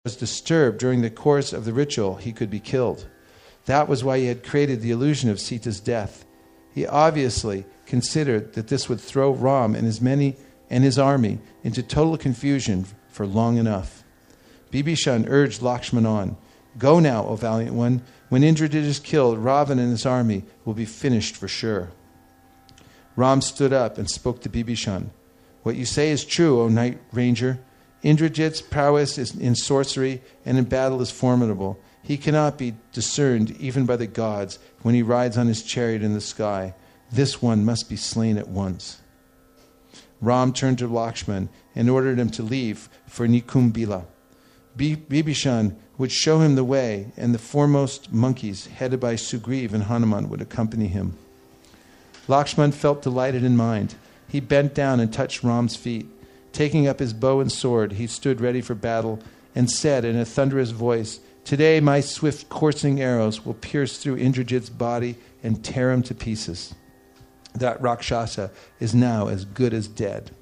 was disturbed during the course of the ritual, he could be killed. That was why he had created the illusion of Sita's death. He obviously considered that this would throw Ram and his army into total confusion for long enough. Bibhishan urged Lakshman on. Go now, O valiant one. When Indrajit is killed, Ravana and his army will be finished for sure. Ram stood up and spoke to Bibhishan. What you say is true, O Knight Ranger. Indrajit's prowess in sorcery and in battle is formidable. He cannot be discerned even by the gods when he rides on his chariot in the sky. This one must be slain at once. Ram turned to Lakshman and ordered him to leave for Nikumbila. Bibhishan would show him the way, and the foremost monkeys, headed by Sugriv and Hanuman, would accompany him. Lakshman felt delighted in mind. He bent down and touched Ram's feet. Taking up his bow and sword, he stood ready for battle and said in a thunderous voice, Today my swift coursing arrows will pierce through Indrajit's body and tear him to pieces. That Rakshasa is now as good as dead.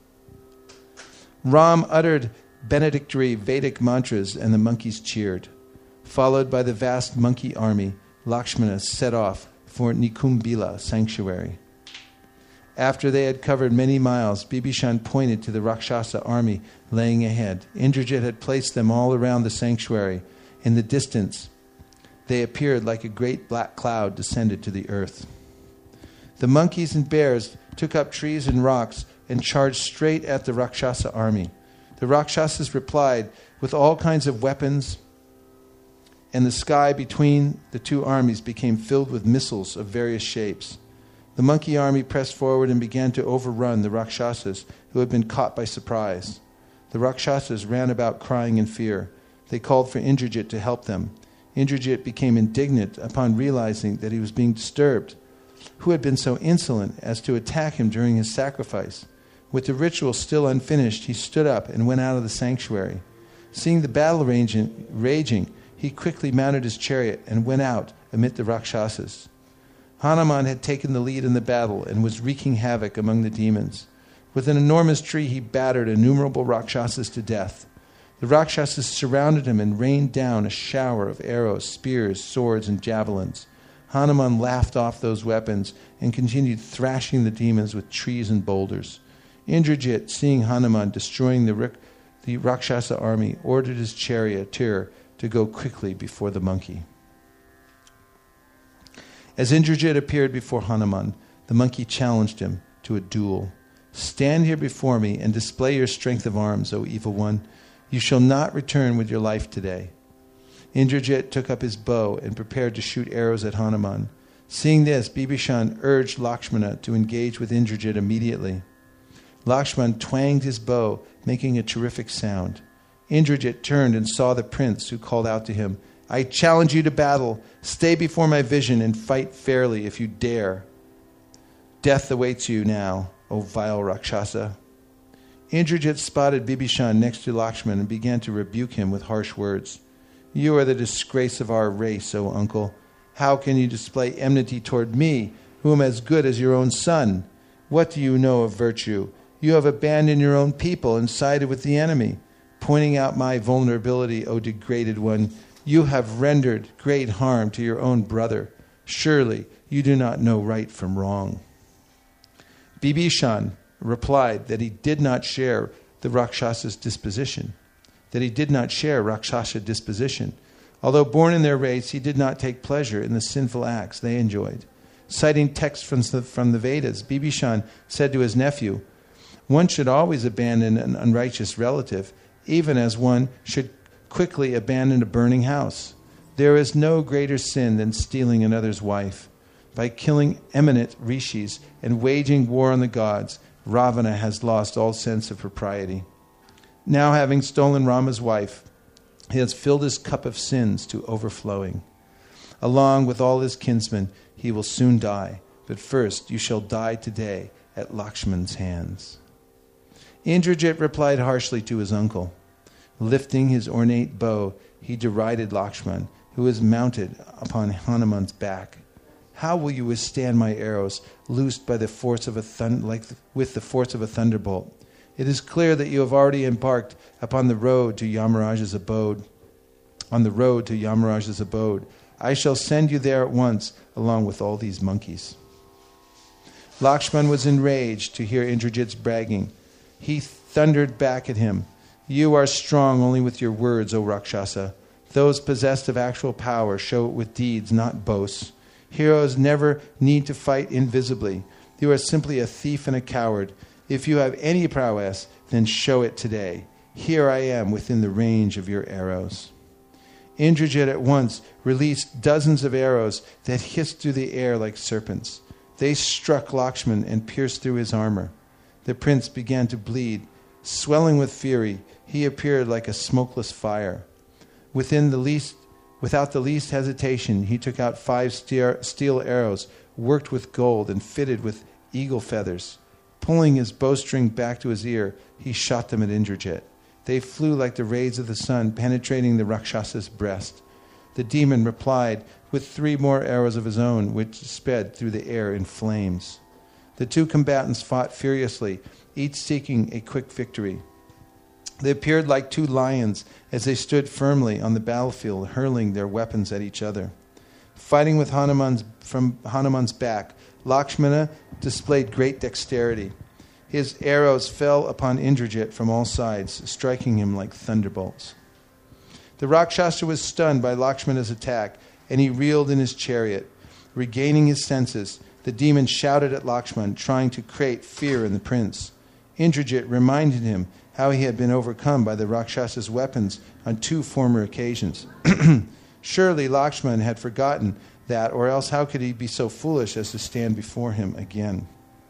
Ram uttered benedictory Vedic mantras and the monkeys cheered. Followed by the vast monkey army, Lakshmana set off for Nikumbila sanctuary. After they had covered many miles, Bibhishan pointed to the Rakshasa army laying ahead. Indrajit had placed them all around the sanctuary. In the distance, they appeared like a great black cloud descended to the earth. The monkeys and bears took up trees and rocks and charged straight at the Rakshasa army. The Rakshasas replied with all kinds of weapons, and the sky between the two armies became filled with missiles of various shapes. The monkey army pressed forward and began to overrun the Rakshasas who had been caught by surprise. The Rakshasas ran about crying in fear. They called for Indrajit to help them. Indrajit became indignant upon realizing that he was being disturbed. Who had been so insolent as to attack him during his sacrifice? With the ritual still unfinished, he stood up and went out of the sanctuary. Seeing the battle raging, he quickly mounted his chariot and went out amid the Rakshasas. Hanuman had taken the lead in the battle and was wreaking havoc among the demons. With an enormous tree, he battered innumerable Rakshasas to death. The Rakshasas surrounded him and rained down a shower of arrows, spears, swords, and javelins. Hanuman laughed off those weapons and continued thrashing the demons with trees and boulders. Indrajit, seeing Hanuman destroying the Rakshasa army, ordered his charioteer to go quickly before the monkey. As Indrajit appeared before Hanuman, the monkey challenged him to a duel. Stand here before me and display your strength of arms, O evil one. You shall not return with your life today. Indrajit took up his bow and prepared to shoot arrows at Hanuman. Seeing this, Bibhishan urged Lakshmana to engage with Indrajit immediately. Lakshman twanged his bow, making a terrific sound. Indrajit turned and saw the prince, who called out to him, I challenge you to battle. Stay before my vision and fight fairly if you dare. Death awaits you now, O vile Rakshasa. Indrajit spotted Bibhishan next to Lakshman and began to rebuke him with harsh words. You are the disgrace of our race, O uncle. How can you display enmity toward me, who am as good as your own son? What do you know of virtue? You have abandoned your own people and sided with the enemy. Pointing out my vulnerability, O degraded one, you have rendered great harm to your own brother. Surely you do not know right from wrong. Bibhishan replied that he did not share the Rakshasa disposition. Although born in their race, he did not take pleasure in the sinful acts they enjoyed. Citing texts from the Vedas, Bibhishan said to his nephew, one should always abandon an unrighteous relative, even as one should quickly abandon a burning house. There is no greater sin than stealing another's wife. By killing eminent rishis and waging war on the gods, Ravana has lost all sense of propriety. Now, having stolen Rama's wife, he has filled his cup of sins to overflowing. Along with all his kinsmen, he will soon die. But first, you shall die today at Lakshman's hands. Indrajit replied harshly to his uncle. Lifting his ornate bow, he derided Lakshman, who was mounted upon Hanuman's back. How will you withstand my arrows, loosed by the force of with the force of a thunderbolt? It is clear that you have already embarked upon the road to Yamaraj's abode. on the road to Yamaraj's abode. I shall send you there at once, along with all these monkeys." Lakshman was enraged to hear Indrajit's bragging. He thundered back at him, "You are strong only with your words, O Rakshasa. Those possessed of actual power show it with deeds, not boasts. Heroes never need to fight invisibly. You are simply a thief and a coward. If you have any prowess, then show it today. Here I am within the range of your arrows." Indrajit at once released dozens of arrows that hissed through the air like serpents. They struck Lakshman and pierced through his armor. The prince began to bleed. Swelling with fury, he appeared like a smokeless fire. Without the least hesitation, he took out 5 steel arrows, worked with gold and fitted with eagle feathers. Pulling his bowstring back to his ear, he shot them at Indrajit. They flew like the rays of the sun, penetrating the Rakshasa's breast. The demon replied with 3 more arrows of his own, which sped through the air in flames. The 2 combatants fought furiously, each seeking a quick victory. They appeared like 2 lions as they stood firmly on the battlefield, hurling their weapons at each other. Fighting with from Hanuman's back, Lakshmana displayed great dexterity. His arrows fell upon Indrajit from all sides, striking him like thunderbolts. The Rakshasa was stunned by Lakshmana's attack, and he reeled in his chariot. Regaining his senses, the demon shouted at Lakshman, trying to create fear in the prince. Indrajit reminded him how he had been overcome by the Rakshasa's weapons on 2 former occasions. Surely Lakshman had forgotten that, or else how could he be so foolish as to stand before him again?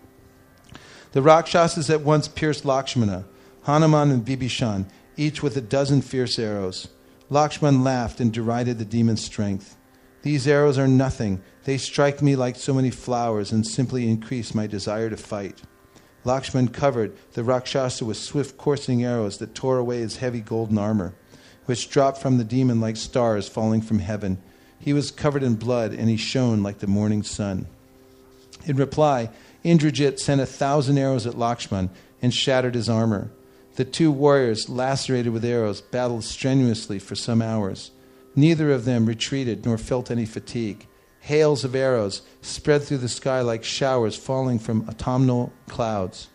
The Rakshasas at once pierced Lakshmana, Hanuman and Bibhishan, each with 12 fierce arrows. Lakshman laughed and derided the demon's strength. "These arrows are nothing. They strike me like so many flowers and simply increase my desire to fight." Lakshman covered the Rakshasa with swift coursing arrows that tore away his heavy golden armor, which dropped from the demon like stars falling from heaven. He was covered in blood, and he shone like the morning sun. In reply, Indrajit sent 1,000 arrows at Lakshman and shattered his armor. The 2 warriors, lacerated with arrows, battled strenuously for some hours. Neither of them retreated nor felt any fatigue. Hails of arrows spread through the sky like showers falling from autumnal clouds.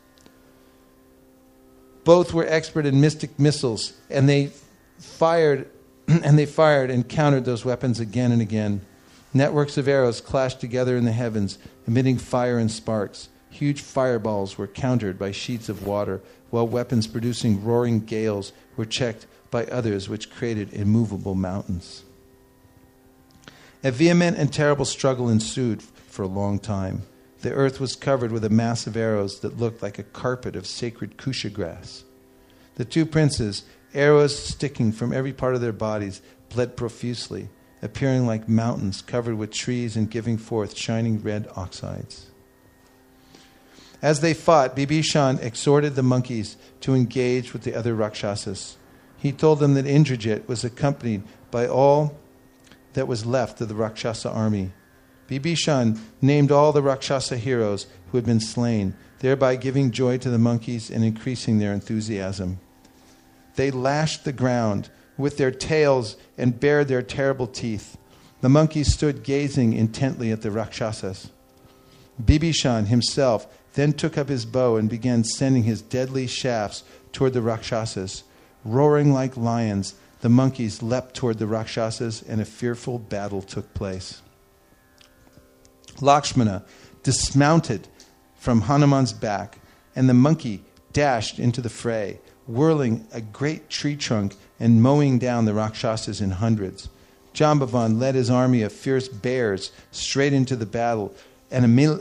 Both were expert in mystic missiles, and they fired and countered those weapons again and again. Networks of arrows clashed together in the heavens, emitting fire and sparks. Huge fireballs were countered by sheets of water, while weapons producing roaring gales were checked by others, which created immovable mountains. A vehement and terrible struggle ensued for a long time. The earth was covered with a mass of arrows that looked like a carpet of sacred kusha grass. The 2 princes, arrows sticking from every part of their bodies, bled profusely, appearing like mountains covered with trees and giving forth shining red oxides. As they fought, Bibhishan exhorted the monkeys to engage with the other Rakshasas. He told them that Indrajit was accompanied by all that was left of the Rakshasa army. Bibhishan named all the Rakshasa heroes who had been slain, thereby giving joy to the monkeys and increasing their enthusiasm. They lashed the ground with their tails and bared their terrible teeth. The monkeys stood gazing intently at the Rakshasas. Bibhishan himself then took up his bow and began sending his deadly shafts toward the Rakshasas. Roaring like lions, the monkeys leapt toward the Rakshasas, and a fearful battle took place. Lakshmana dismounted from Hanuman's back, and the monkey dashed into the fray, whirling a great tree trunk and mowing down the Rakshasas in hundreds. Jambavan led his army of fierce bears straight into the battle, and the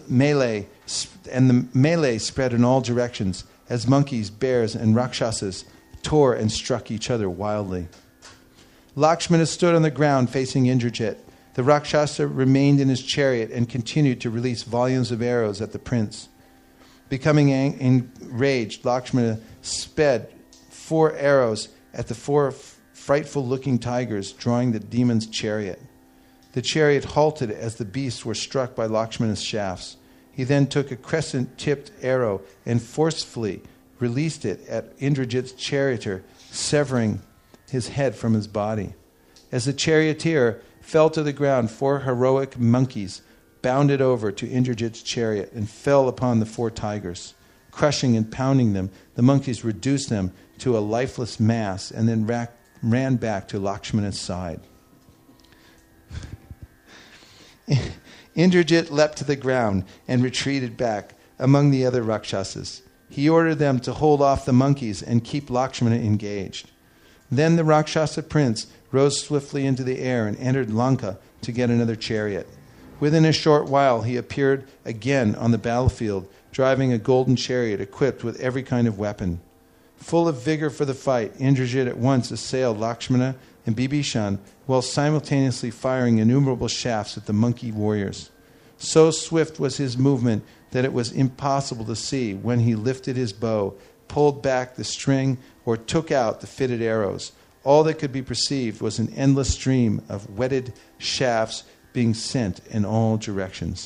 melee spread in all directions as monkeys, bears, and Rakshasas tore and struck each other wildly. Lakshmana stood on the ground facing Indrajit. The Rakshasa remained in his chariot and continued to release volumes of arrows at the prince. Becoming enraged, Lakshmana sped 4 arrows at the 4 frightful-looking tigers, drawing the demon's chariot. The chariot halted as the beasts were struck by Lakshmana's shafts. He then took a crescent-tipped arrow and forcefully released it at Indrajit's charioteer, severing his head from his body. As the charioteer fell to the ground, 4 heroic monkeys bounded over to Indrajit's chariot and fell upon the 4 tigers. Crushing and pounding them, the monkeys reduced them to a lifeless mass and then ran back to Lakshmana's side. Indrajit leapt to the ground and retreated back among the other Rakshasas. He ordered them to hold off the monkeys and keep Lakshmana engaged. Then the Rakshasa prince rose swiftly into the air and entered Lanka to get another chariot. Within a short while he appeared again on the battlefield, driving a golden chariot equipped with every kind of weapon. Full of vigor for the fight, Indrajit at once assailed Lakshmana and Bibhishan while simultaneously firing innumerable shafts at the monkey warriors. So swift was his movement that it was impossible to see when he lifted his bow, pulled back the string, or took out the fitted arrows. All that could be perceived was an endless stream of whetted shafts being sent in all directions.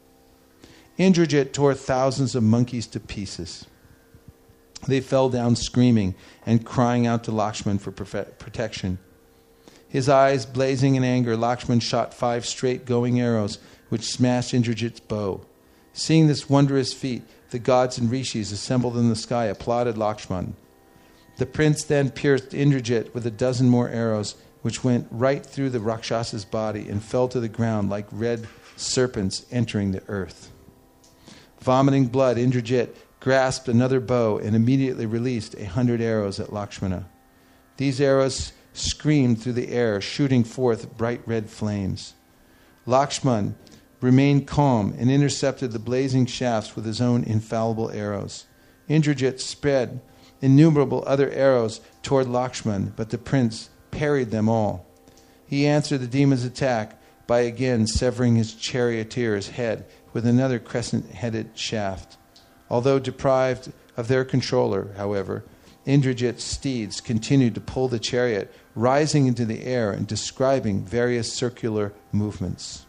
Indrajit tore thousands of monkeys to pieces. They fell down screaming and crying out to Lakshman for protection. His eyes blazing in anger, Lakshman shot 5 straight-going arrows which smashed Indrajit's bow. Seeing this wondrous feat, the gods and rishis assembled in the sky applauded Lakshman. The prince then pierced Indrajit with 12 more arrows, which went right through the Rakshasa's body and fell to the ground like red serpents entering the earth. Vomiting blood, Indrajit grasped another bow and immediately released 100 arrows at Lakshmana. These arrows screamed through the air, shooting forth bright red flames. Lakshman remained calm and intercepted the blazing shafts with his own infallible arrows. Indrajit spread innumerable other arrows toward Lakshman, but the prince parried them all. He answered the demon's attack by again severing his charioteer's head with another crescent-headed shaft. Although deprived of their controller, however, Indrajit's steeds continued to pull the chariot, rising into the air and describing various circular movements.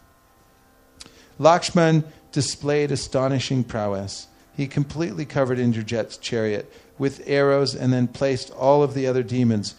Lakshman displayed astonishing prowess. He completely covered Indrajit's chariot with arrows and then pierced all of the other demons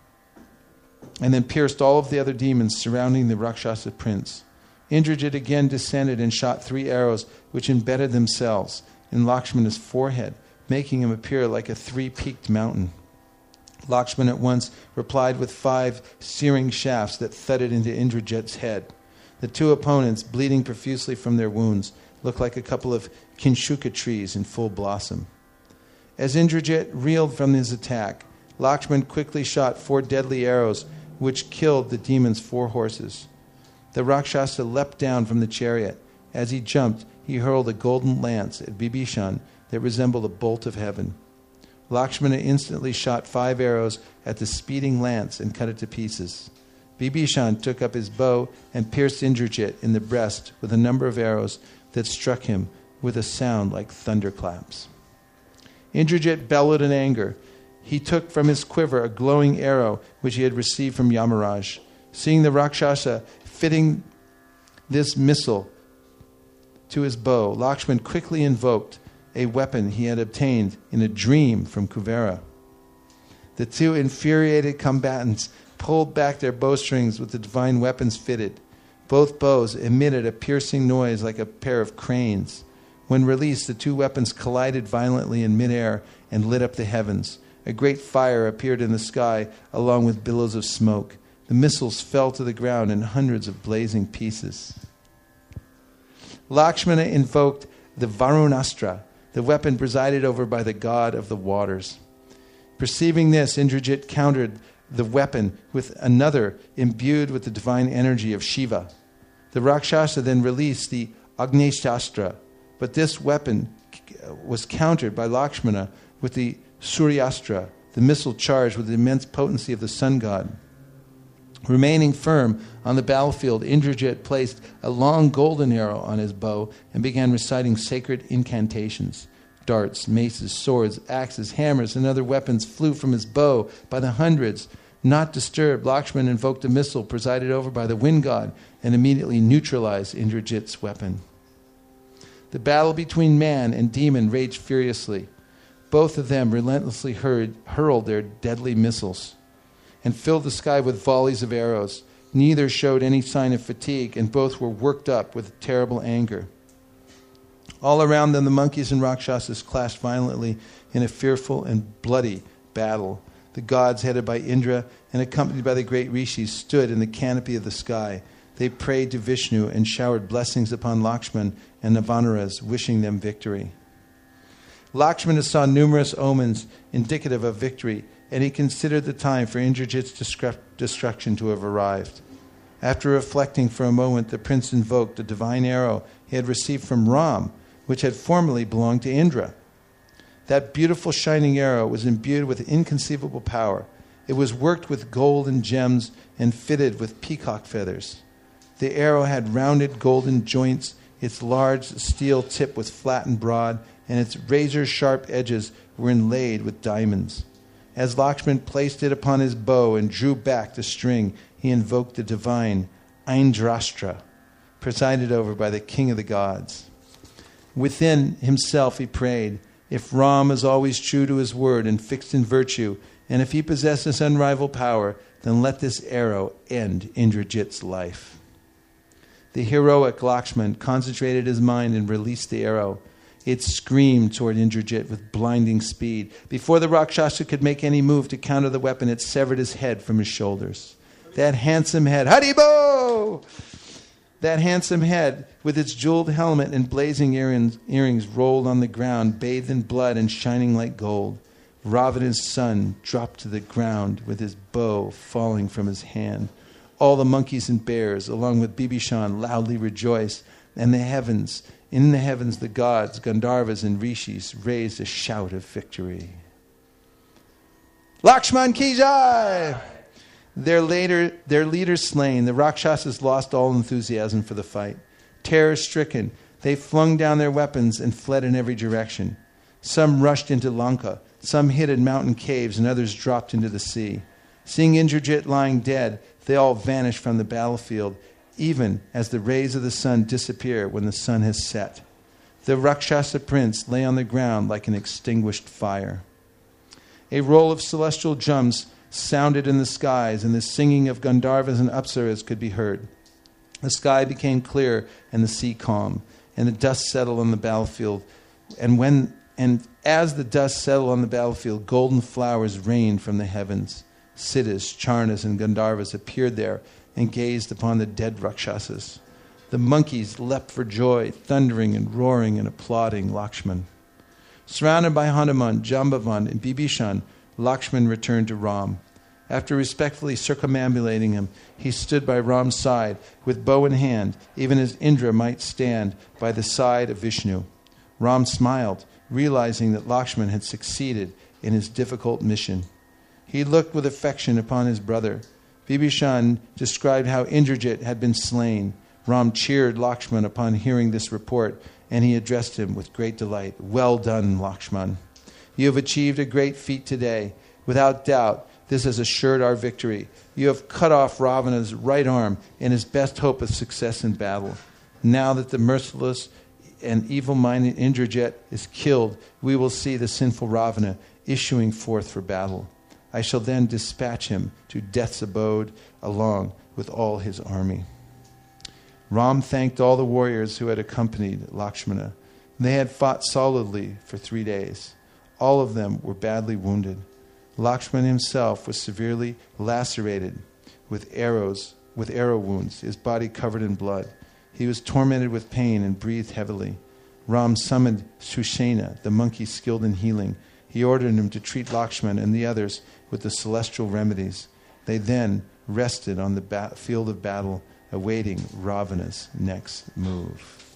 surrounding the Rakshasa prince. Indrajit again descended and shot 3 arrows which embedded themselves in Lakshmana's forehead, making him appear like a 3-peaked mountain. Lakshman at once replied with 5 searing shafts that thudded into Indrajit's head. The 2 opponents, bleeding profusely from their wounds, looked like a couple of Kinshuka trees in full blossom. As Indrajit reeled from his attack, Lakshman quickly shot 4 deadly arrows which killed the demon's 4 horses. The Rakshasa leapt down from the chariot. As he jumped, he hurled a golden lance at Bibhishan that resembled a bolt of heaven. Lakshmana instantly shot 5 arrows at the speeding lance and cut it to pieces. Bibhishan took up his bow and pierced Indrajit in the breast with a number of arrows that struck him with a sound like thunderclaps. Indrajit bellowed in anger. He took from his quiver a glowing arrow which he had received from Yamaraj. Seeing the Rakshasa fitting this missile to his bow, Lakshman quickly invoked a weapon he had obtained in a dream from Kuvera. The 2 infuriated combatants pulled back their bowstrings with the divine weapons fitted. Both bows emitted a piercing noise like a pair of cranes. When released, the 2 weapons collided violently in midair and lit up the heavens. A great fire appeared in the sky along with billows of smoke. The missiles fell to the ground in hundreds of blazing pieces. Lakshmana invoked the Varunastra, the weapon presided over by the god of the waters. Perceiving this, Indrajit countered the weapon with another imbued with the divine energy of Shiva. The Rakshasa then released the Agneshastra, but this weapon was countered by Lakshmana with the Suryastra, the missile charged with the immense potency of the sun god. Remaining firm on the battlefield, Indrajit placed a long golden arrow on his bow and began reciting sacred incantations. Darts, maces, swords, axes, hammers, and other weapons flew from his bow by the hundreds. Not disturbed, Lakshman invoked a missile presided over by the wind god and immediately neutralized Indrajit's weapon. The battle between man and demon raged furiously. Both of them relentlessly hurled their deadly missiles. and filled the sky with volleys of arrows. Neither showed any sign of fatigue, and both were worked up with terrible anger. All around them the monkeys and Rakshasas clashed violently in a fearful and bloody battle. The gods, headed by Indra and accompanied by the great rishis, stood in the canopy of the sky. They prayed to Vishnu and showered blessings upon Lakshman and Navanuras, wishing them victory. Lakshmana saw numerous omens indicative of victory, and he considered the time for Indrajit's destruction to have arrived. After reflecting for a moment, the prince invoked a divine arrow he had received from Ram, which had formerly belonged to Indra. That beautiful shining arrow was imbued with inconceivable power. It was worked with gold and gems and fitted with peacock feathers. The arrow had rounded golden joints, its large steel tip was flat and broad, and its razor-sharp edges were inlaid with diamonds. As Lakshman placed it upon his bow and drew back the string, he invoked the divine Aindrastra, presided over by the king of the gods. Within himself he prayed, if Ram is always true to his word and fixed in virtue, and if he possesses unrivaled power, then let this arrow end Indrajit's life. The heroic Lakshman concentrated his mind and released the arrow. It screamed toward Indrajit with blinding speed. Before the Rakshasa could make any move to counter the weapon, it severed his head from his shoulders. That handsome head, Haribo! That handsome head, with its jeweled helmet and blazing earrings, rolled on the ground, bathed in blood and shining like gold. Ravana's son dropped to the ground with his bow falling from his hand. All the monkeys and bears, along with Bibhishan, loudly rejoiced, and in the heavens the gods, Gandharvas and Rishis raised a shout of victory. Lakshman ki jai! Their leader slain, the Rakshasas lost all enthusiasm for the fight. Terror-stricken, they flung down their weapons and fled in every direction. Some rushed into Lanka, some hid in mountain caves, and others dropped into the sea. Seeing Indrajit lying dead, they all vanished from the battlefield, even as the rays of the sun disappear when the sun has set. The Rakshasa prince lay on the ground like an extinguished fire. A roll of celestial drums sounded in the skies, and the singing of Gandharvas and Apsaras could be heard. The sky became clear and the sea calm, and the dust settled on the battlefield. And as the dust settled on the battlefield, golden flowers rained from the heavens. Siddhas, Charnas, and Gandharvas appeared there and gazed upon the dead Rakshasas. The monkeys leapt for joy, thundering and roaring and applauding Lakshman. Surrounded by Hanuman, Jambavan, and Bibhishan, Lakshman returned to Ram. After respectfully circumambulating him, he stood by Ram's side with bow in hand, even as Indra might stand by the side of Vishnu. Ram smiled, realizing that Lakshman had succeeded in his difficult mission. He looked with affection upon his brother. Bibhishan described how Indrajit had been slain. Ram cheered Lakshman upon hearing this report, and he addressed him with great delight. Well done, Lakshman. You have achieved a great feat today. Without doubt, this has assured our victory. You have cut off Ravana's right arm and his best hope of success in battle. Now that the merciless and evil-minded Indrajit is killed, we will see the sinful Ravana issuing forth for battle. I shall then dispatch him to death's abode along with all his army. Ram thanked all the warriors who had accompanied Lakshmana. They had fought solidly for 3 days. All of them were badly wounded. Lakshman himself was severely lacerated with arrow wounds, his body covered in blood. He was tormented with pain and breathed heavily. Ram summoned Sushena, the monkey skilled in healing. He ordered him to treat Lakshman and the others with the celestial remedies. They then rested on the field of battle, awaiting Ravana's next move.